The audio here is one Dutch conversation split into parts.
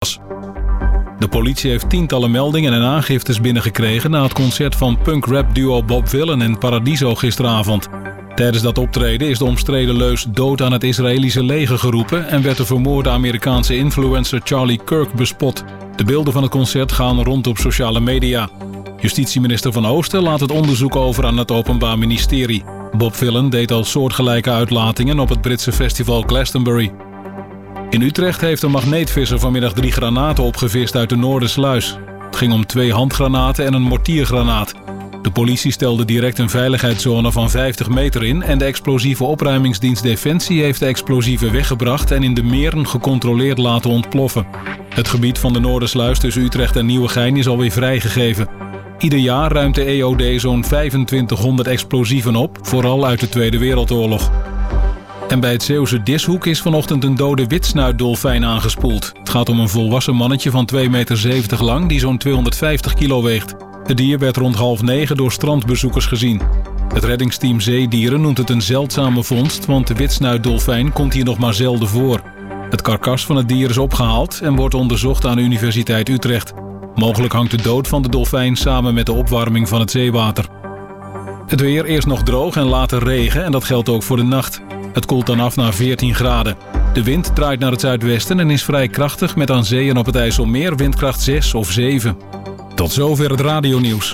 De politie heeft tientallen meldingen en aangiftes binnengekregen na het concert van punk-rap-duo Bob Vylan en Paradiso gisteravond. Tijdens dat optreden is de omstreden leus dood aan het Israëlische leger geroepen en werd de vermoorde Amerikaanse influencer Charlie Kirk bespot. De beelden van het concert gaan rond op sociale media. Justitieminister Van Oosten laat het onderzoek over aan het Openbaar Ministerie. Bob Vylan deed al soortgelijke uitlatingen op het Britse festival Glastonbury. In Utrecht heeft een magneetvisser vanmiddag 3 granaten opgevist uit de Noordersluis. Het ging om 2 handgranaten en een mortiergranaat. De politie stelde direct een veiligheidszone van 50 meter in en de explosieve opruimingsdienst Defensie heeft de explosieven weggebracht en in de meren gecontroleerd laten ontploffen. Het gebied van de Noordersluis tussen Utrecht en Nieuwegein is alweer vrijgegeven. Ieder jaar ruimt de EOD zo'n 2500 explosieven op, vooral uit de Tweede Wereldoorlog. En bij het Zeeuwse Dishoek is vanochtend een dode witsnuitdolfijn aangespoeld. Het gaat om een volwassen mannetje van 2,70 meter lang die zo'n 250 kilo weegt. Het dier werd rond 8:30 door strandbezoekers gezien. Het reddingsteam Zeedieren noemt het een zeldzame vondst, want de witsnuitdolfijn komt hier nog maar zelden voor. Het karkas van het dier is opgehaald en wordt onderzocht aan de Universiteit Utrecht. Mogelijk hangt de dood van de dolfijn samen met de opwarming van het zeewater. Het weer eerst nog droog en later regen en dat geldt ook voor de nacht. Het koelt dan af naar 14 graden. De wind draait naar het zuidwesten en is vrij krachtig met aan zee en op het IJsselmeer windkracht 6 of 7. Tot zover het radionieuws.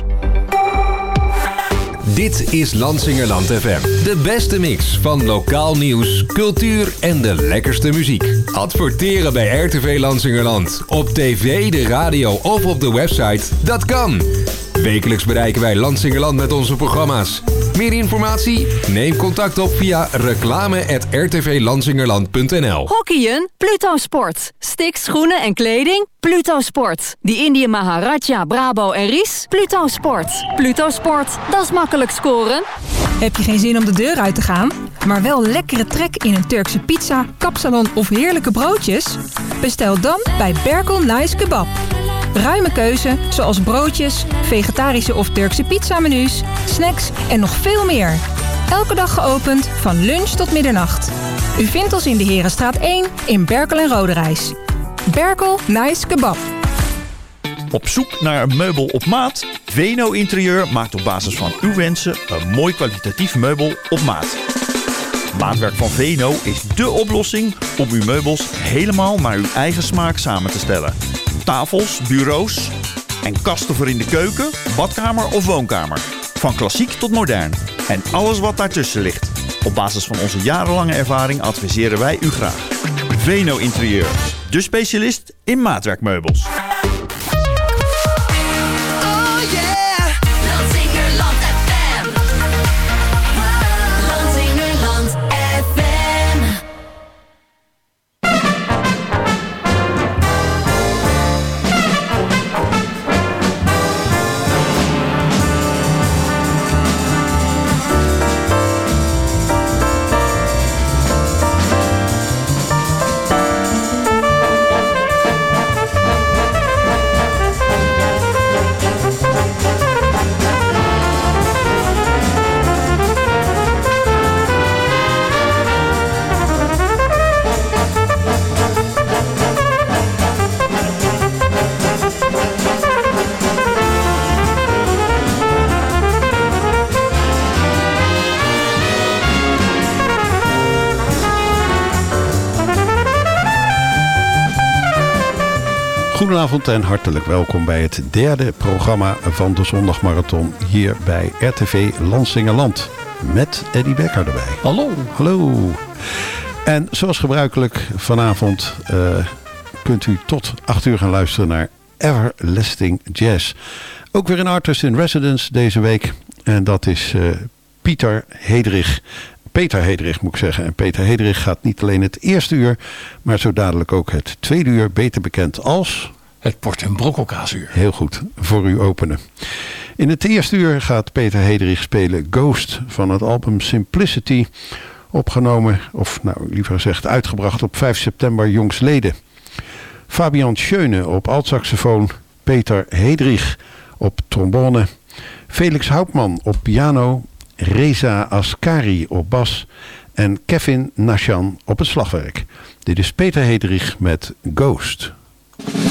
Dit is Lansingerland FM. De beste mix van lokaal nieuws, cultuur en de lekkerste muziek. Adverteren bij RTV Lansingerland. Op tv, de radio of op de website. Dat kan. Wekelijks bereiken wij Lansingerland met onze programma's. Meer informatie? Neem contact op via reclame@rtvlansingerland.nl. Hockeyen? Pluto Sport. Sticks, schoenen en kleding? Pluto Sport. Die Indië Maharaja, Brabo en Ries? Pluto Sport. Pluto Sport, dat is makkelijk scoren. Heb je geen zin om de deur uit te gaan, maar wel lekkere trek in een Turkse pizza, kapsalon of heerlijke broodjes? Bestel dan bij Berkel Nice Kebab. Ruime keuze, zoals broodjes, vegetarische of Turkse pizzamenu's, snacks en nog veel meer. Elke dag geopend van lunch tot middernacht. U vindt ons in de Herenstraat 1 in Berkel en Roderijs. Berkel Nice Kebab. Op zoek naar een meubel op maat? Veno Interieur maakt op basis van uw wensen een mooi kwalitatief meubel op maat. Maatwerk van Veno is dé oplossing om uw meubels helemaal naar uw eigen smaak samen te stellen. Tafels, bureaus en kasten voor in de keuken, badkamer of woonkamer. Van klassiek tot modern. En alles wat daartussen ligt. Op basis van onze jarenlange ervaring adviseren wij u graag. Veno Interieur, de specialist in maatwerkmeubels. Goedenavond en hartelijk welkom bij het derde programma van de Zondagmarathon hier bij RTV Lansingerland. Met Eddie Becker erbij. Hallo. Hallo. En zoals gebruikelijk vanavond kunt u tot 8 uur gaan luisteren naar Everlasting Jazz. Ook weer een artist in residence deze week. En dat is Peter Hedrich. Peter Hedrich moet ik zeggen. En Peter Hedrich gaat niet alleen het eerste uur, maar zo dadelijk ook het tweede uur, beter bekend als het Port- en Brokkelkaasuur. Heel goed, voor u openen. In het eerste uur gaat Peter Hedrich spelen Ghost van het album Simplicity. Opgenomen, of nou liever gezegd uitgebracht op 5 september jongstleden. Fabian Schöne op altsaxofoon. Peter Hedrich op trombone. Felix Houtman op piano. Reza Askari op bas. En Kevin Nashan op het slagwerk. Dit is Peter Hedrich met Ghost.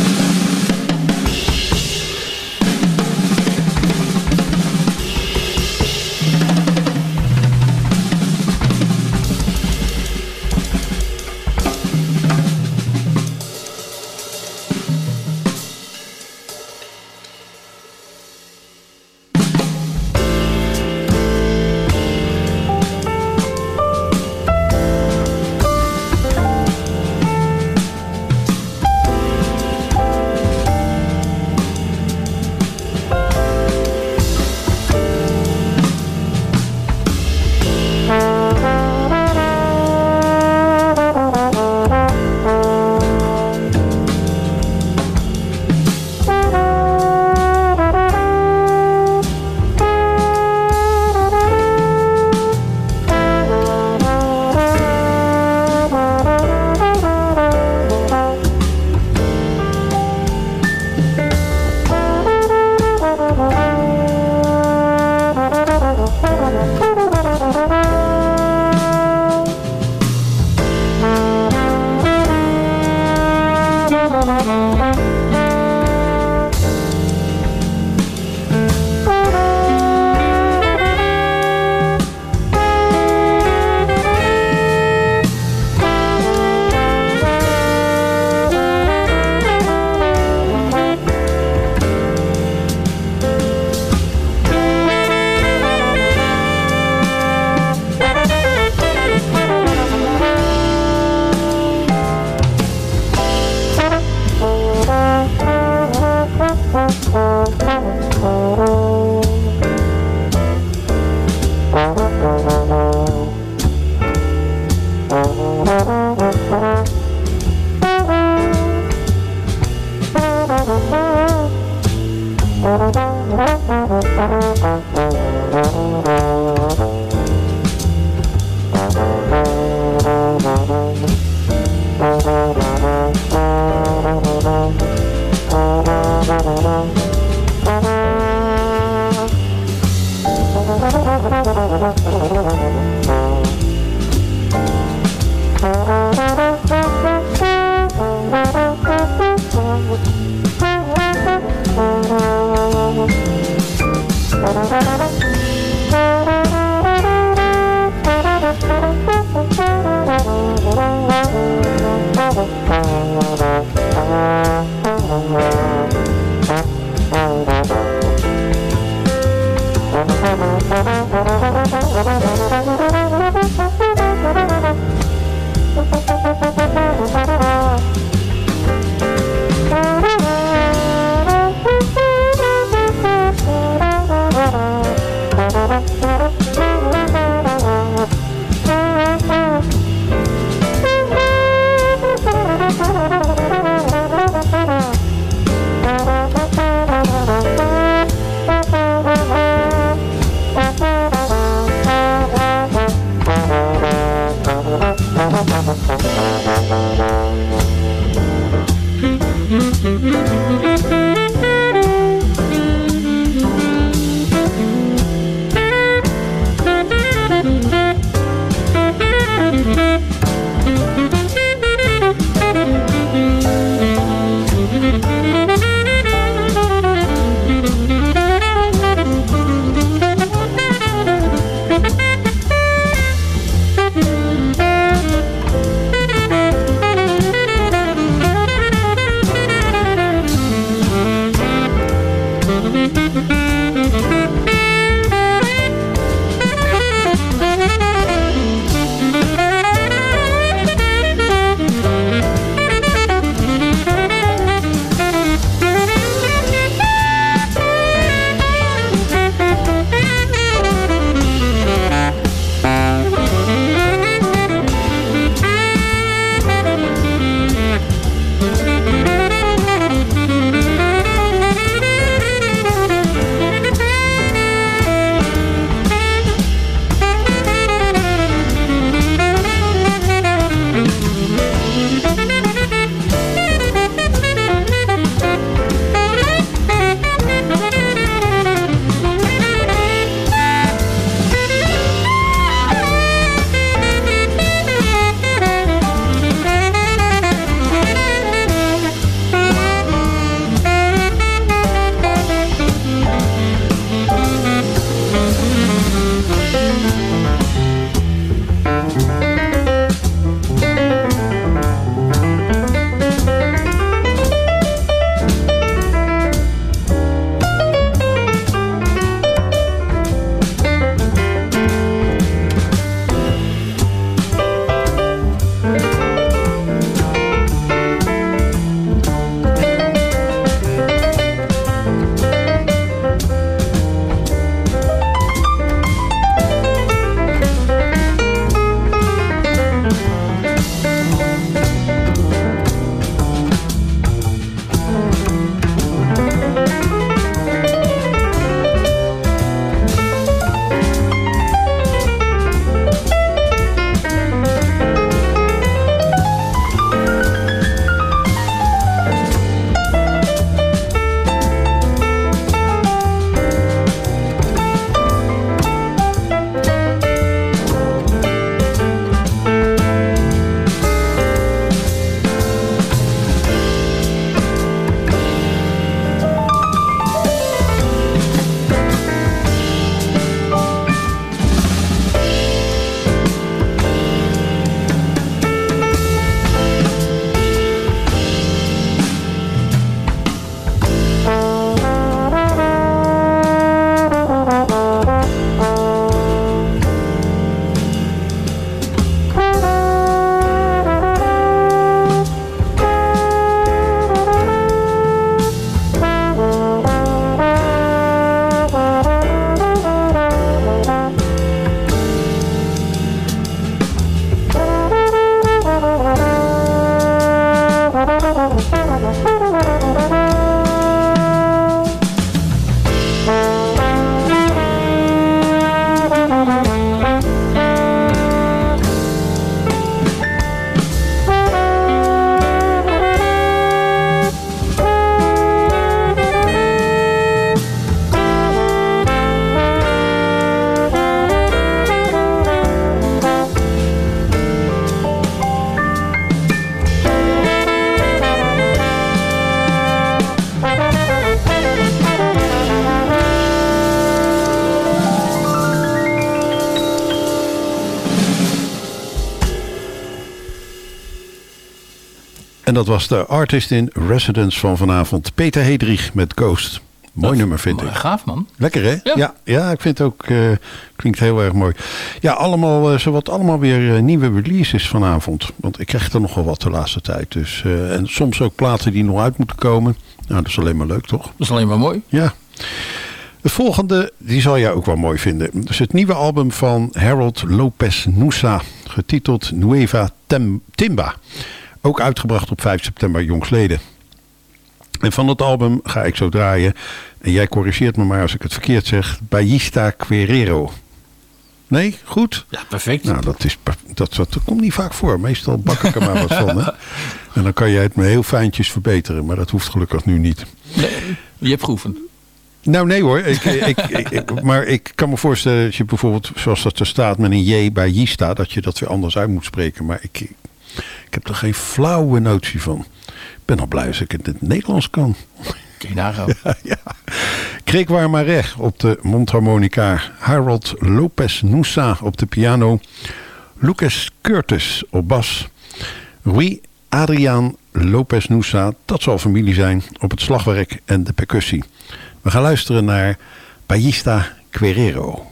dat was de artist in residence van vanavond. Peter Hedrich met Ghost. Mooi nummer vind ik. Gaaf man. Lekker hè? Ja, ik vind het ook, klinkt heel erg mooi. Ja, zowat allemaal weer nieuwe releases vanavond. Want ik krijg er nogal wat de laatste tijd. Dus, en soms ook platen die nog uit moeten komen. Nou, dat is alleen maar leuk toch? Dat is alleen maar mooi. Ja. De volgende, die zal jij ook wel mooi vinden. Dat is het nieuwe album van Harold Lopez Nussa. Getiteld Nueva Timba. Ook uitgebracht op 5 september jongstleden. En van het album ga ik zo draaien. En jij corrigeert me maar als ik het verkeerd zeg. Ballista Guerrero. Nee? Goed? Ja, perfect. Nou, dat komt niet vaak voor. Meestal bak ik er maar wat van. Hè? En dan kan jij het me heel fijntjes verbeteren. Maar dat hoeft gelukkig nu niet. Nee, je hebt geoefend. Nou, nee hoor. Maar ik kan me voorstellen dat je bijvoorbeeld, zoals dat er staat met een J bij Jista, dat je dat weer anders uit moet spreken. Maar ik heb er geen flauwe notie van. Ik ben al blij als ik het in het Nederlands kan. Kun je nagaan. Ja. Kreekwaar Mareg op de mondharmonica. Harold Lopez Nussa op de piano. Lucas Curtis op bas. Rui Adriaan Lopez Nussa, dat zal familie zijn, op het slagwerk en de percussie. We gaan luisteren naar Ballista Guerrero.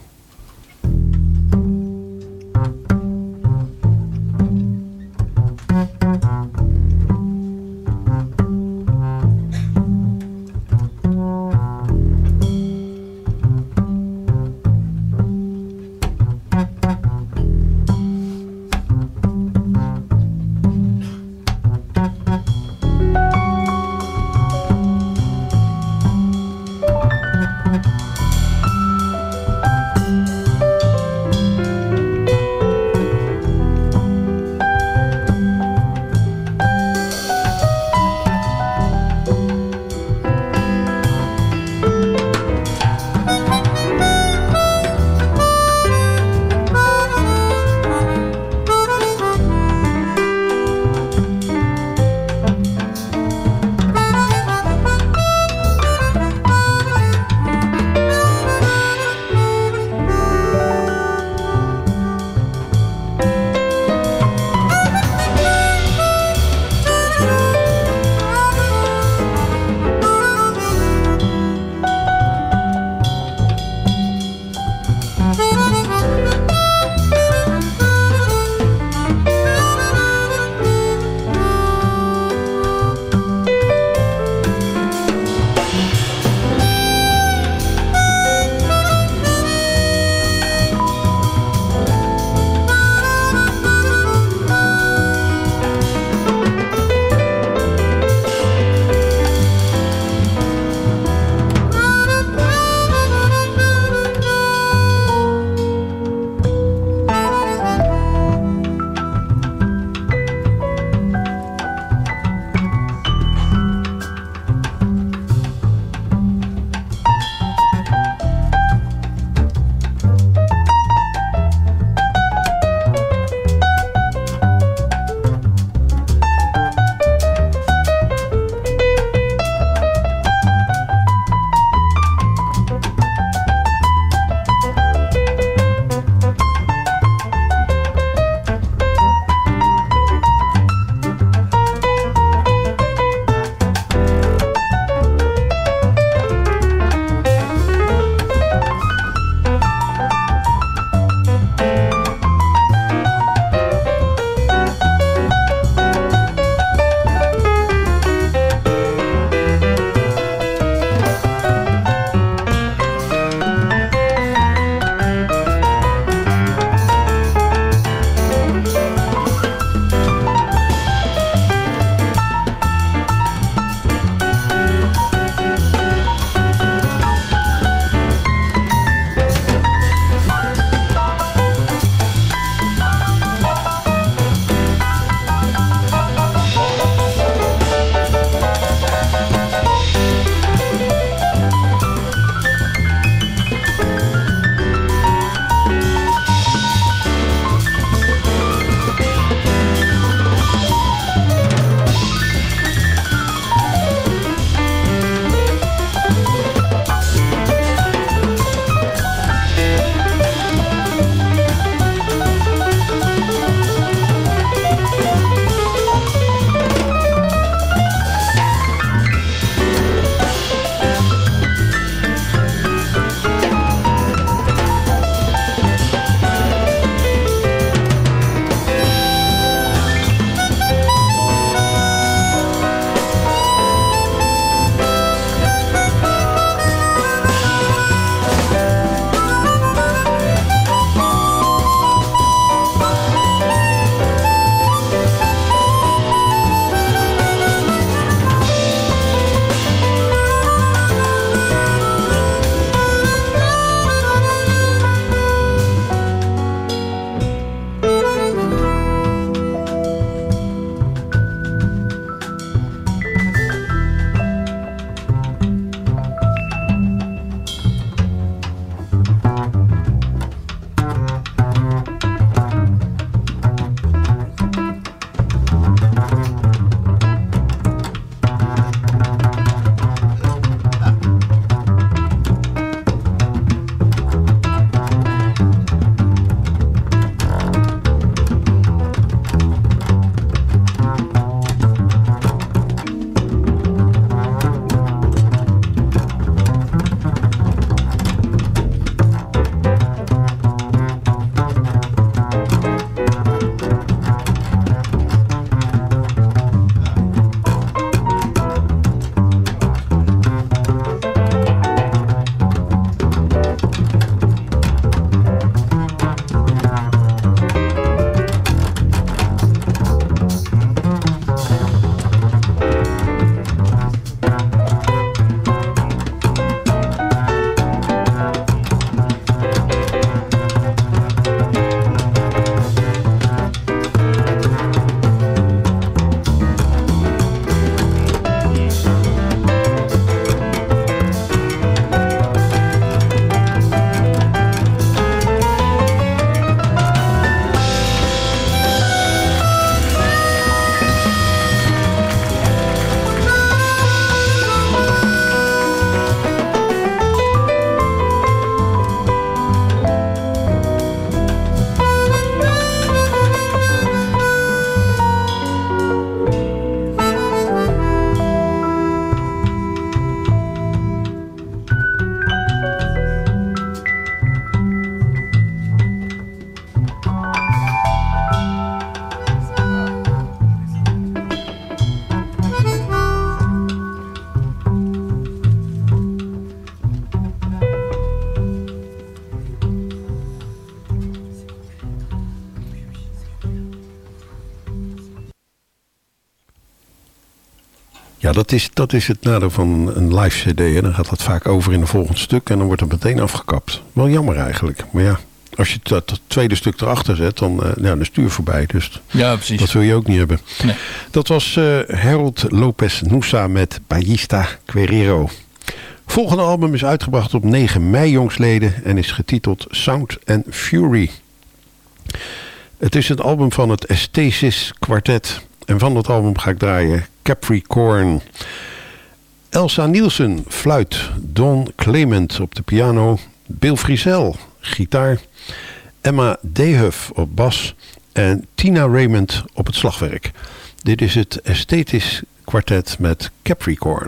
Ja, dat is het nadeel van een live cd. Hè. Dan gaat dat vaak over in een volgend stuk en dan wordt het meteen afgekapt. Wel jammer eigenlijk. Maar ja, als je dat tweede stuk erachter zet, dan is het uur voorbij. Dus Ja, precies. dat wil je ook niet hebben. Nee. Dat was Harold Lopez Nussa met Ballista Guerrero. Volgende album is uitgebracht op 9 mei jongsleden en is getiteld Sound and Fury. Het is het album van het Estesis Quartet. En van dat album ga ik draaien Capricorn. Elsa Nielsen, fluit. Don Clement op de piano. Bill Frisell, gitaar. Emma Dehuff op bas. En Tina Raymond op het slagwerk. Dit is het Estesis Quartet met Capricorn.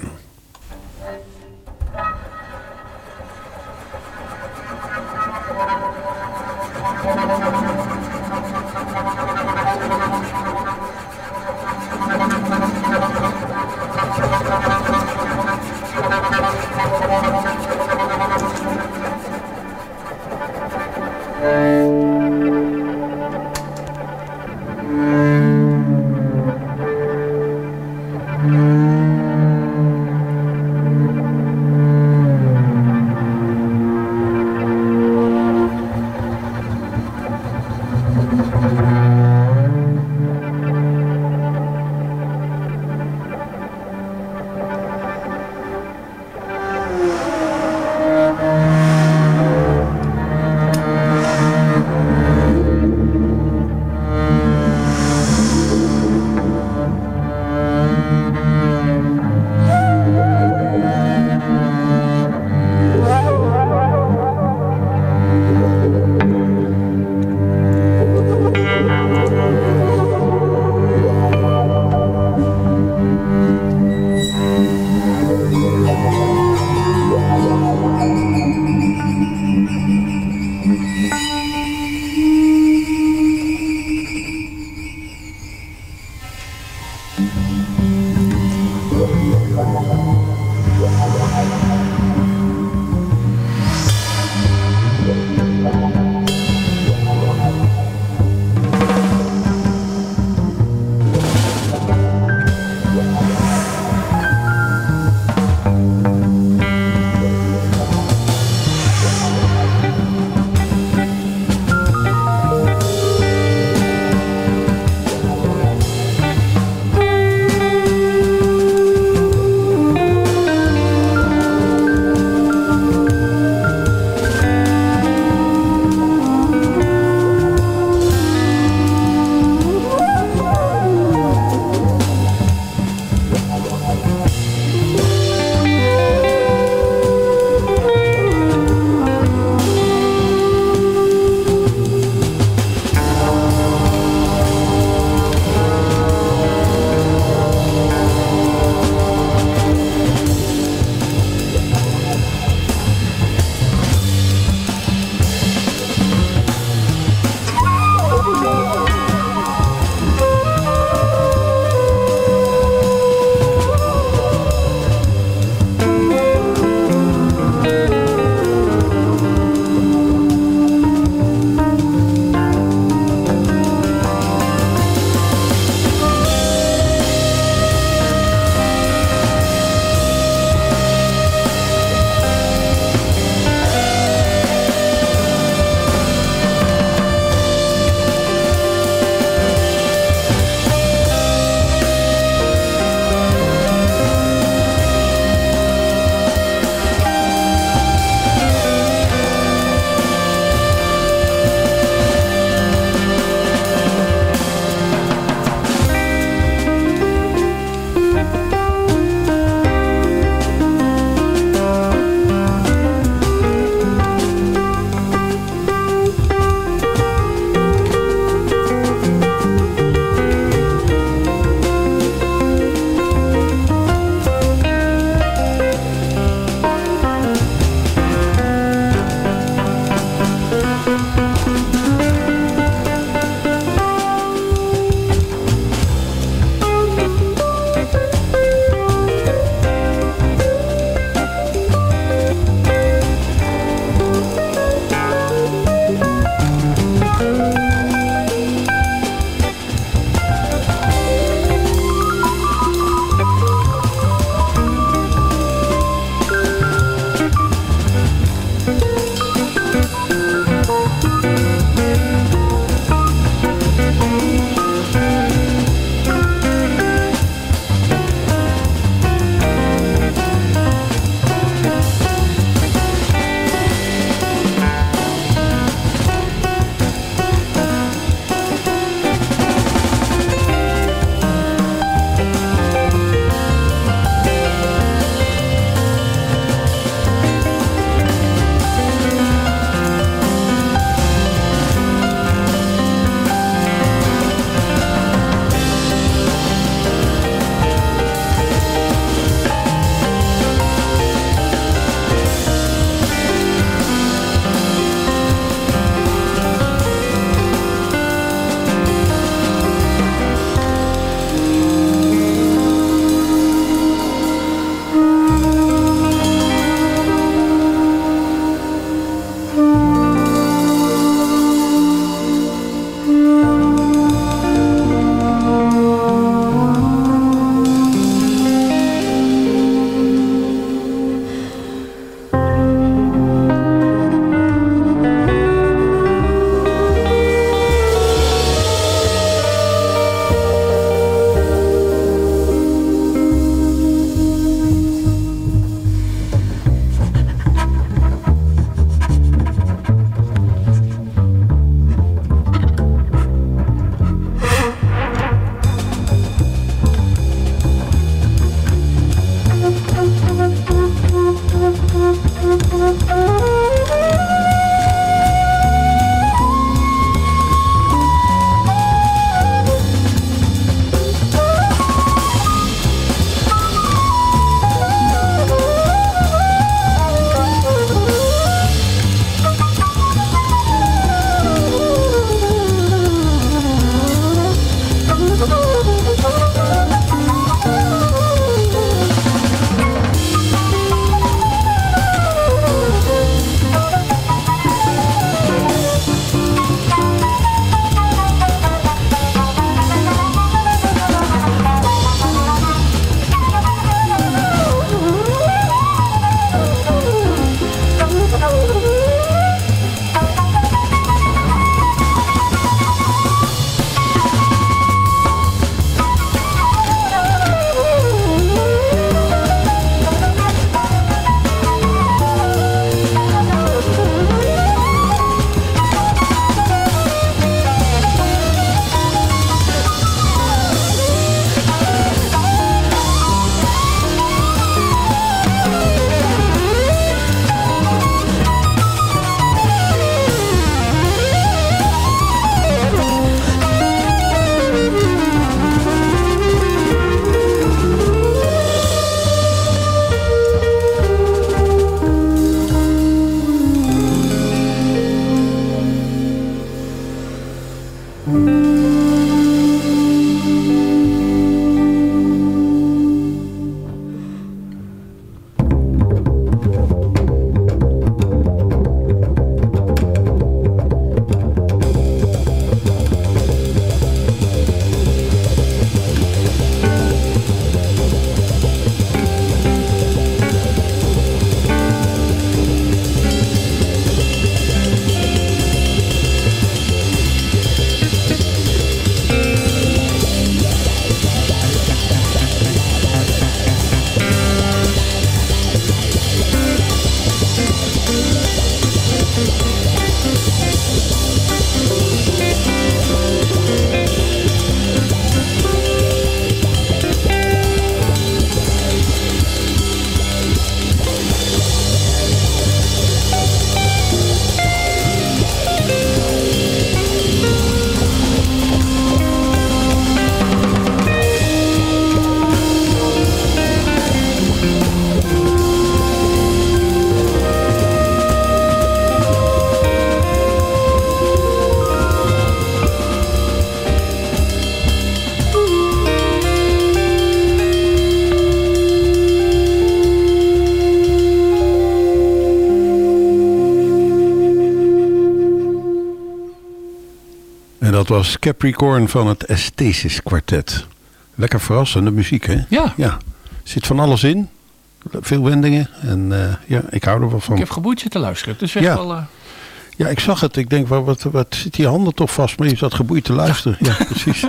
dat was Capricorn van het Esthesis Quartet. Lekker verrassende muziek, hè? Ja. Ja. Zit van alles in. Veel wendingen. En ja, ik hou er wel van. Ik heb geboeid zitten luisteren. Dus echt Ja. wel... Ja, ik zag het. Ik denk, wat zit die handen toch vast? Maar je zat geboeid te luisteren. Ja, precies.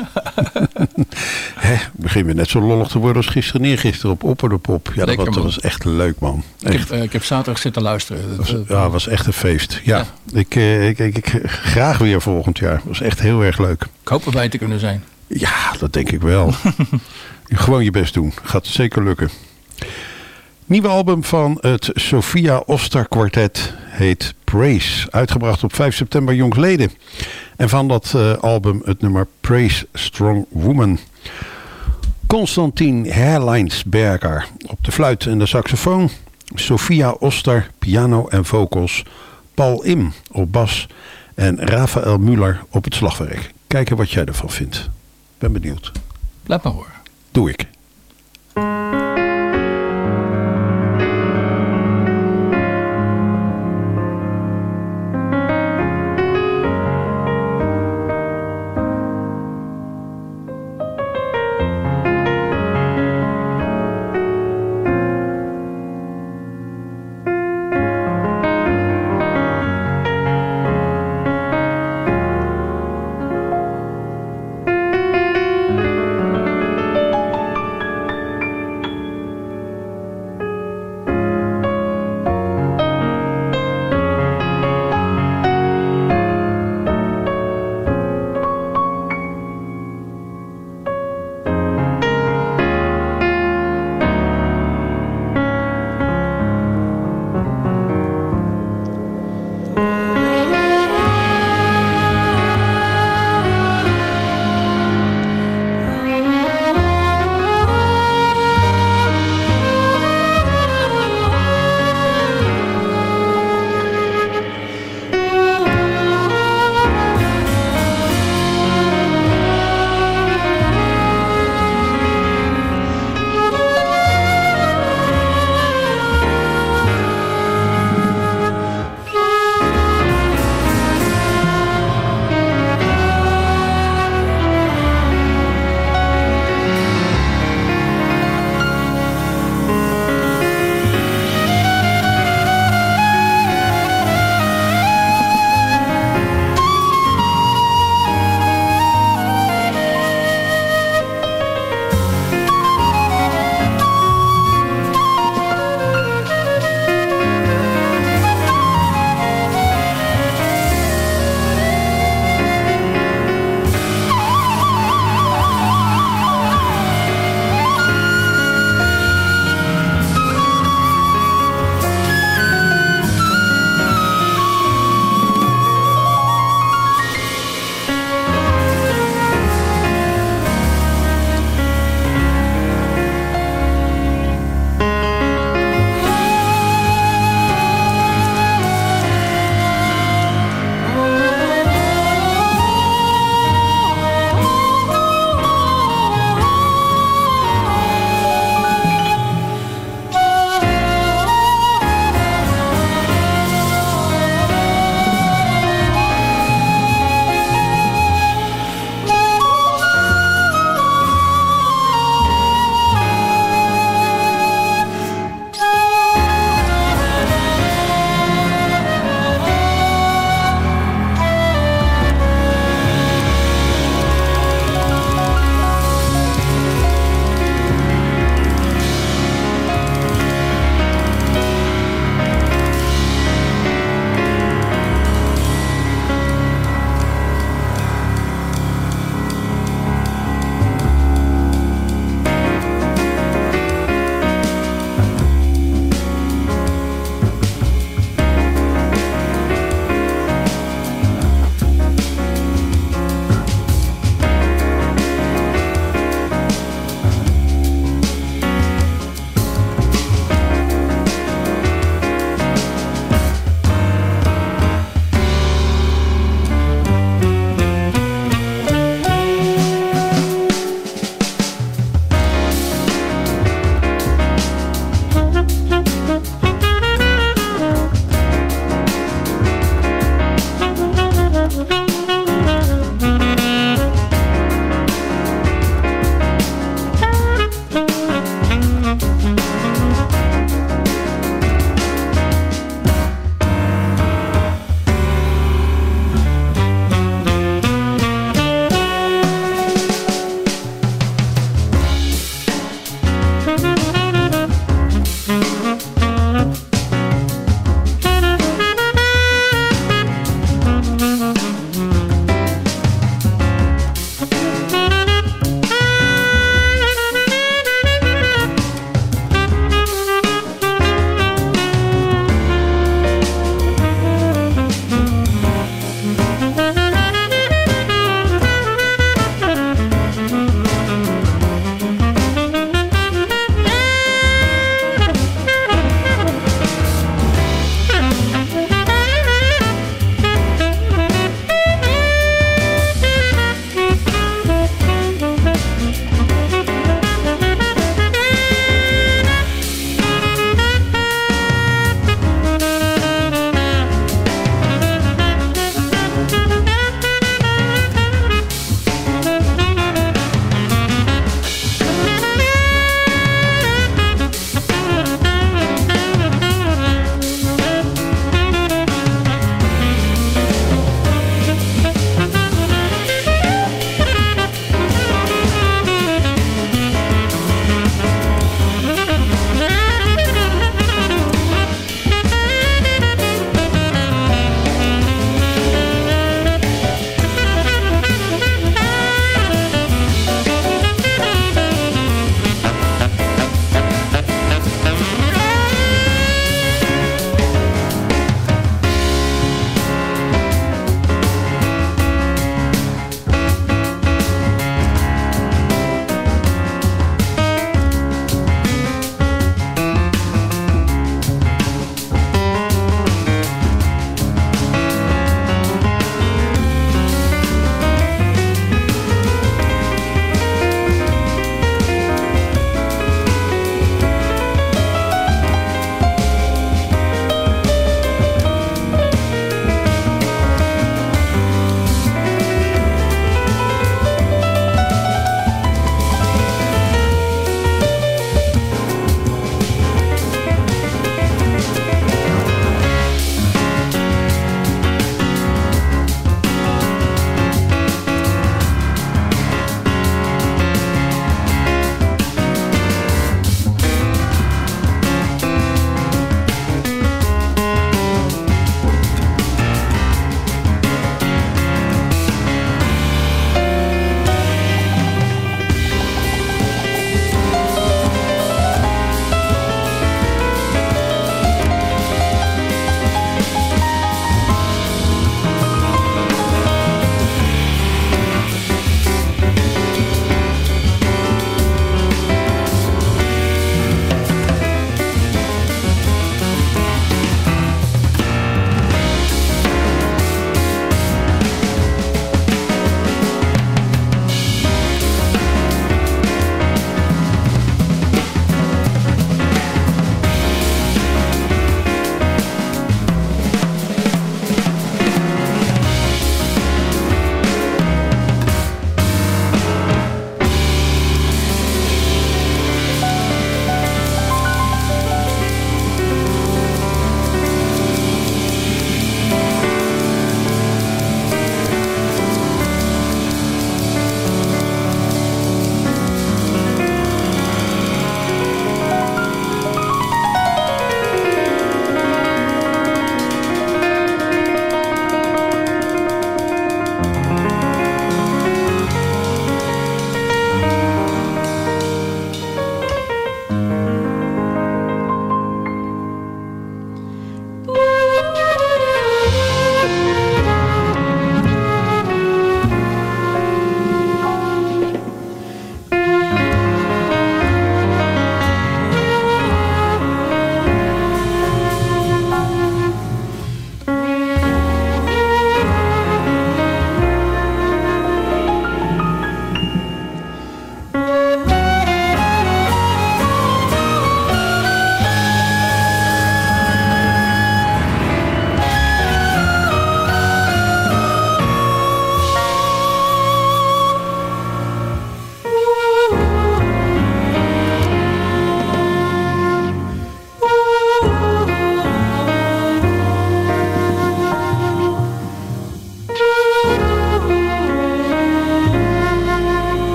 Begin weer net zo lollig te worden als gisteren op Opper de Pop. Ja, Lekker, dat man. was echt leuk, man. Echt. Ik heb zaterdag zitten luisteren. Ja, was echt een feest. Ja, ik graag weer volgend jaar. Was echt heel erg leuk. Ik hoop erbij te kunnen zijn. Ja, dat denk ik wel. Gewoon je best doen. Gaat zeker lukken. Nieuwe album van het Sofia Ostar Quartet heet Praise. Uitgebracht op 5 september jongstleden. En van dat album het nummer Praise Strong Woman. Constantin Herlijnsberger op de fluit en de saxofoon. Sofia Ostar piano en vocals. Paul Im op bas. En Rafael Müller op het slagwerk. Kijken wat jij ervan vindt. Ben benieuwd. Laat maar horen. Doe ik.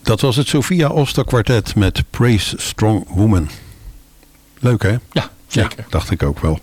Dat was het Sophia Oster Quartet met Praise Strong Woman. Leuk, hè? Ja, zeker. Ja, dacht ik ook wel.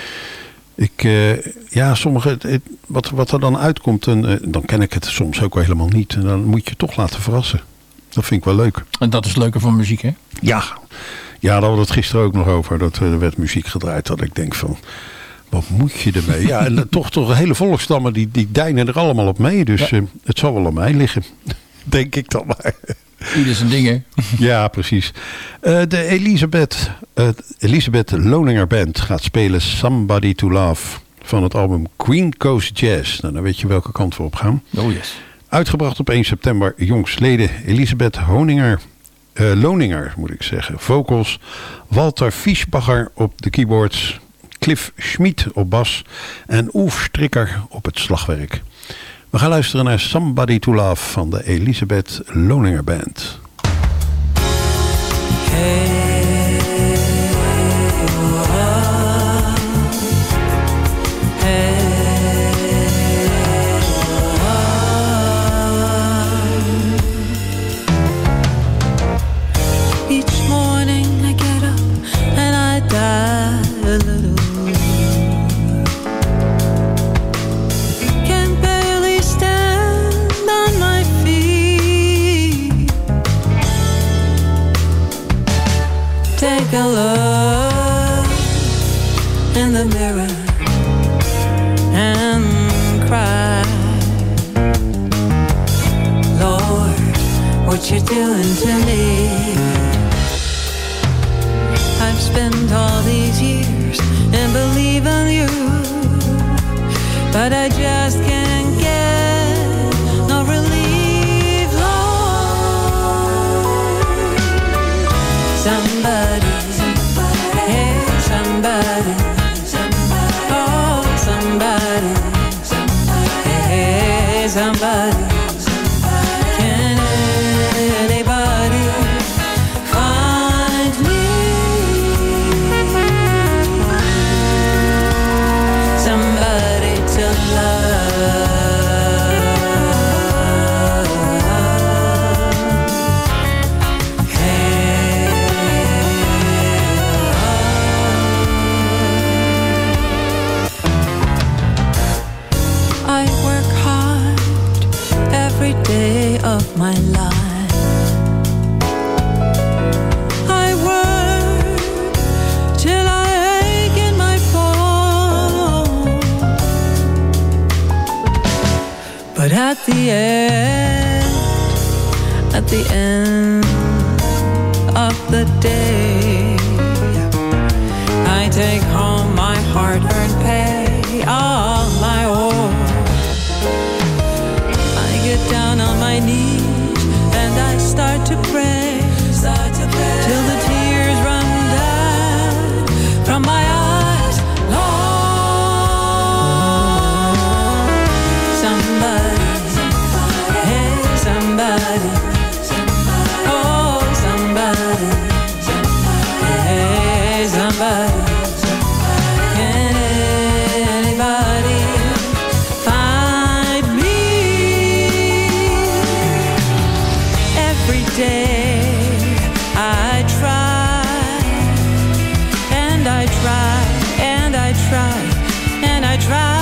Wat er dan uitkomt, dan ken ik het soms ook wel helemaal niet. En dan moet je toch laten verrassen. Dat vind ik wel leuk. En dat is het leuke van muziek, hè? Ja, daar hadden we het gisteren ook nog over. Dat er werd muziek gedraaid. Dat ik denk van, wat moet je ermee? Ja, en toch hele volksstammen die deinen er allemaal op mee. Dus het zal wel aan mij liggen. Denk ik dan maar. Ieder zijn ding, hè? Ja, precies. De Elisabeth Loninger Band gaat spelen Somebody to Love van het album Queen Coast Jazz. Nou, dan weet je welke kant we op gaan. Oh yes. Uitgebracht op 1 september jongsleden Elisabeth Loninger, moet ik zeggen. Vocals, Walter Fischbacher op de keyboards, Cliff Schmid op bas en Oef Strikker op het slagwerk. We gaan luisteren naar Somebody to Love van de Elisabeth Loninger Band. Each morning I get up and I die a little. Can barely stand on my feet. Take a look in the mirror and cry. Lord, what you doing to me? I've spent all these years in believing you, but I just can't get no relief, Lord. Somebody, hey, somebody, oh, somebody, hey, somebody. Can anybody find me somebody to love? Hey, I work hard every day of my life. I work till I ache in my bones, but at the end of the day, I take home my hard-earned pay, all my own. I get down on my knees and I start to pray, till the tears run down from my eyes. Lord, somebody, hey, somebody, oh, somebody, hey, somebody. Can anybody find me? Every day I try, and I try, and I try, and I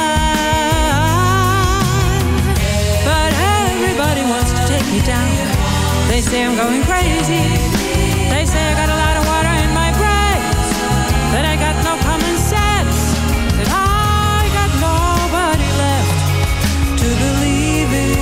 try, but everybody wants to take me down. They say I'm going crazy. They say I got a lot of water in my brains, that I got no common sense, that I got nobody left to believe in.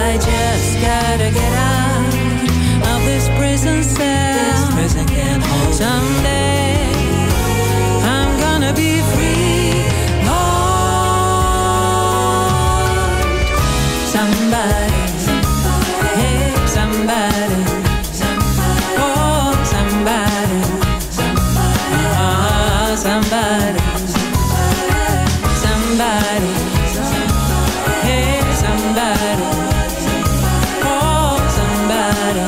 I just gotta get out of this prison cell. This prison can't hold. Someday I'm gonna be free, Lord. Somebody, hey, somebody, oh, somebody, somebody, somebody, hey, somebody, oh, somebody,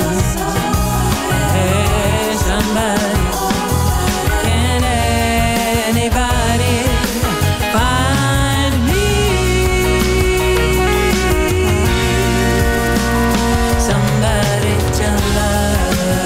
hey, somebody. Can anybody find me somebody to love?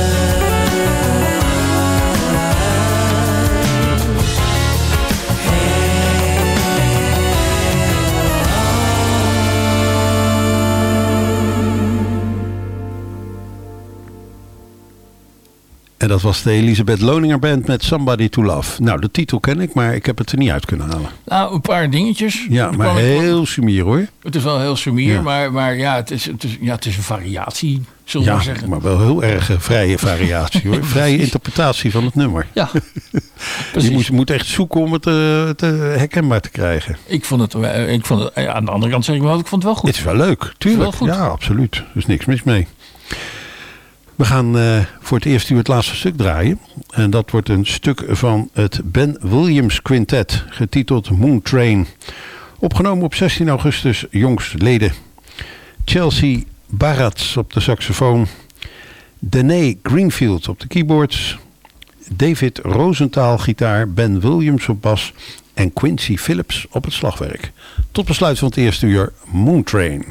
En dat was de Elisabeth Loninger Band met Somebody to Love. Nou, de titel ken ik, maar ik heb het er niet uit kunnen halen. Nou, een paar dingetjes. Ja, maar heel sumier hoor. Het is wel heel sumier, Ja. maar ja, het is een variatie, zullen we Ja, maar zeggen. maar wel heel erg vrije variatie hoor. Vrije interpretatie van het nummer. Ja, Je precies. moet echt zoeken om het te herkenbaar te krijgen. Ik vond het, aan de andere kant zeg ik wel, ik vond het wel goed. Het is wel leuk, tuurlijk. Wel goed. Ja, absoluut. Er is niks mis mee. We gaan voor het eerst uur het laatste stuk draaien. En dat wordt een stuk van het Ben Williams Quintet, getiteld Moon Train. Opgenomen op 16 augustus jongstleden. Chelsea Barats op de saxofoon. Danae Greenfield op de keyboards. David Rosenthal gitaar. Ben Williams op bas. En Quincy Phillips op het slagwerk. Tot besluit van het eerste uur Moon Train.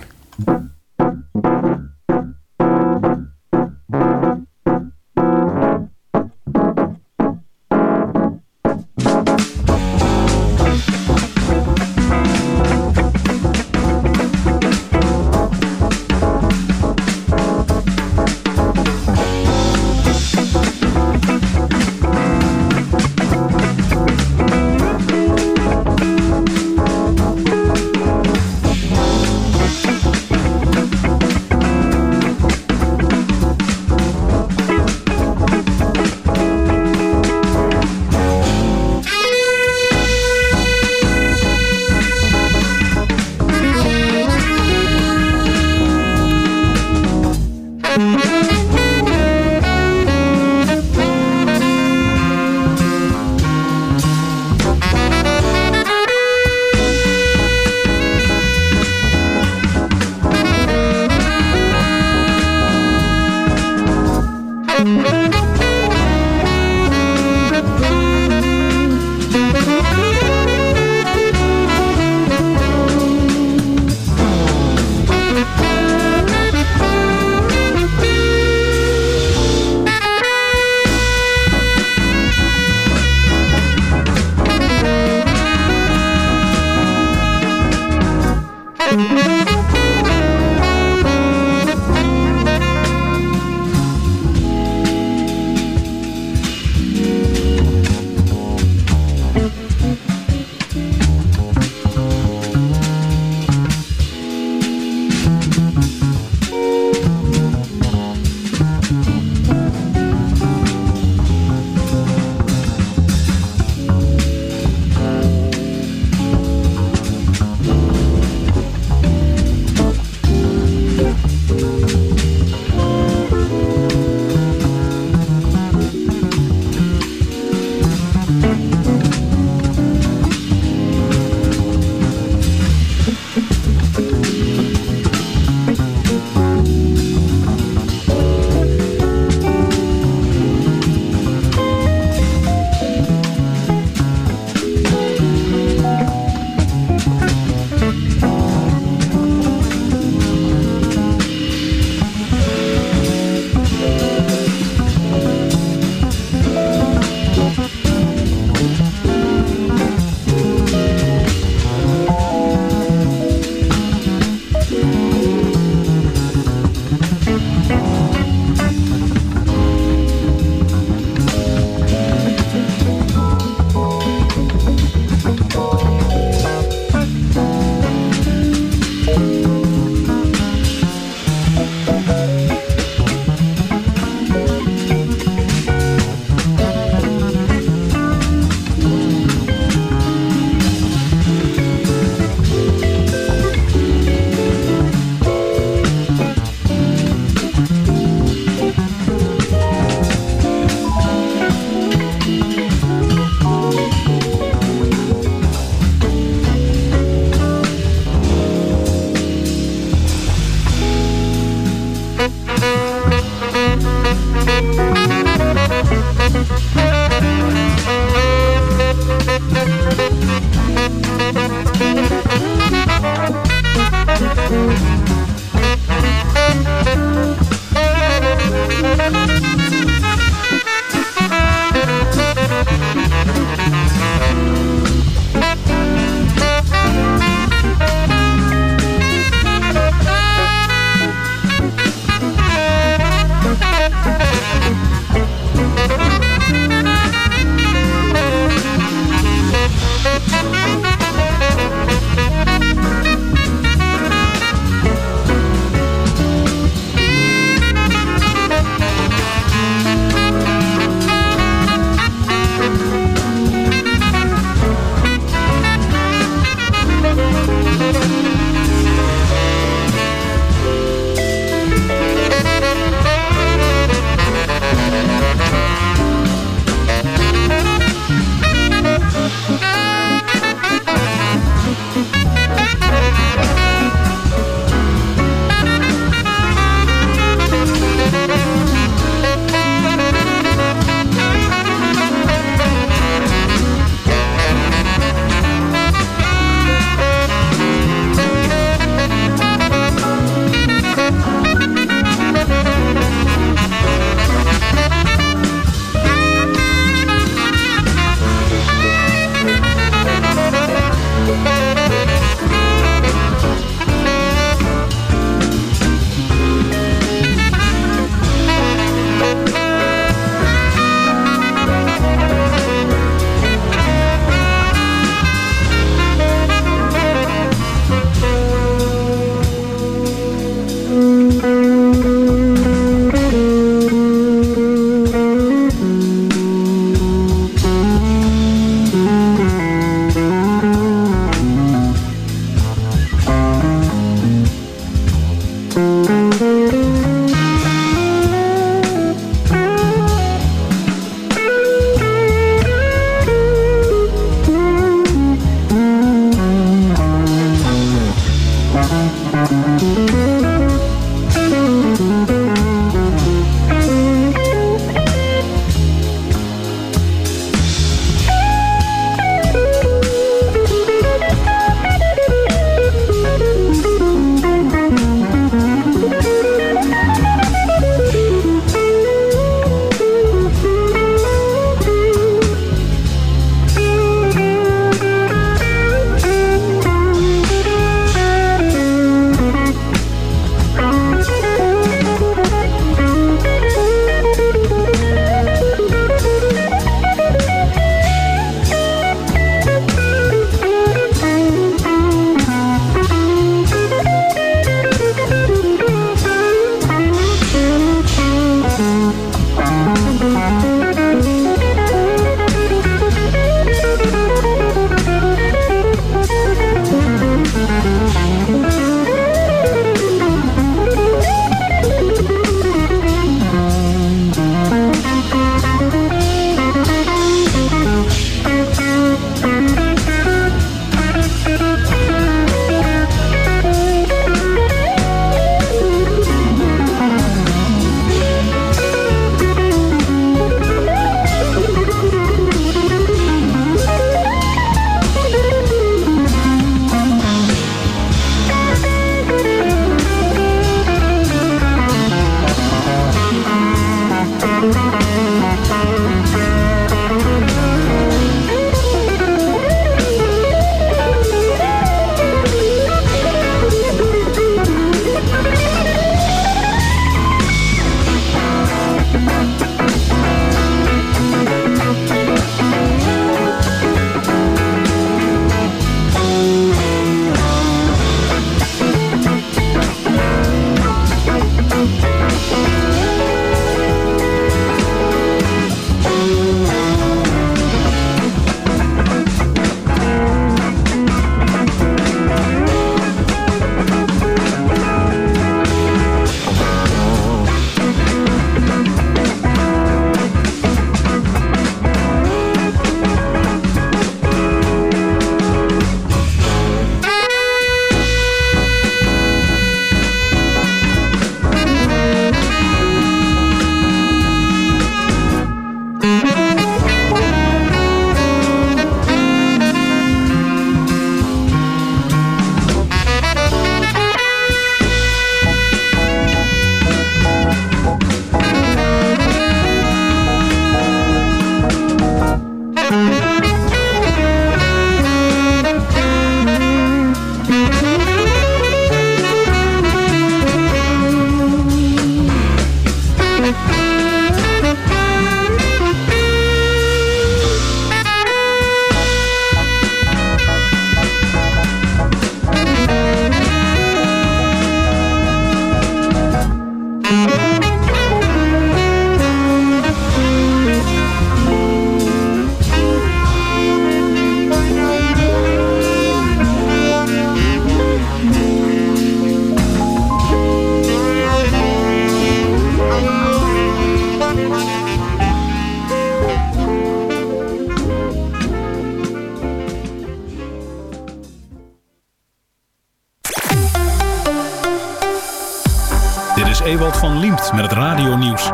Dit is Ewald van Liemt met het radionieuws.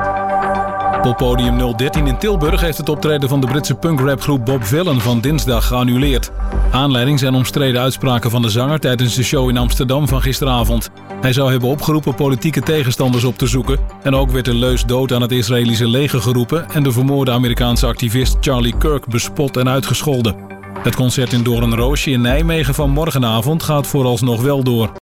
Poppodium 013 in Tilburg heeft het optreden van de Britse punkrapgroep Bob Vylan van dinsdag geannuleerd. Aanleiding zijn omstreden uitspraken van de zanger tijdens de show in Amsterdam van gisteravond. Hij zou hebben opgeroepen politieke tegenstanders op te zoeken. En ook werd de leus dood aan het Israëlische leger geroepen en de vermoorde Amerikaanse activist Charlie Kirk bespot en uitgescholden. Het concert in Doornroosje in Nijmegen van morgenavond gaat vooralsnog wel door.